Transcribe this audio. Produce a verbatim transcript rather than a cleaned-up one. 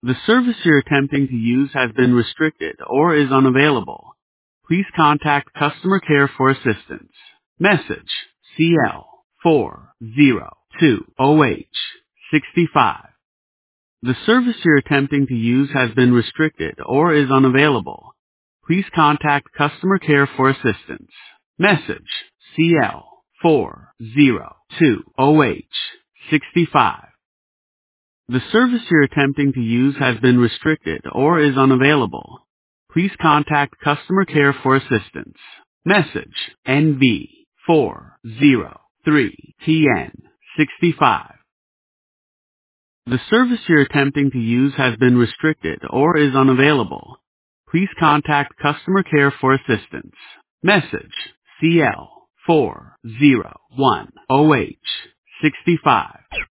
The service you're attempting to use has been restricted or is unavailable. Please contact customer care for assistance. Message C L four zero two O H sixty-five. The service you're attempting to use has been restricted or is unavailable. Please contact customer care for assistance. Message C L four zero two O H sixty-five. The service you're attempting to use has been restricted or is unavailable. Please contact customer care for assistance. Message N V four zero three T N sixty-five. The service you're attempting to use has been restricted or is unavailable. Please contact customer care for assistance. Message C L four zero one O H sixty-five.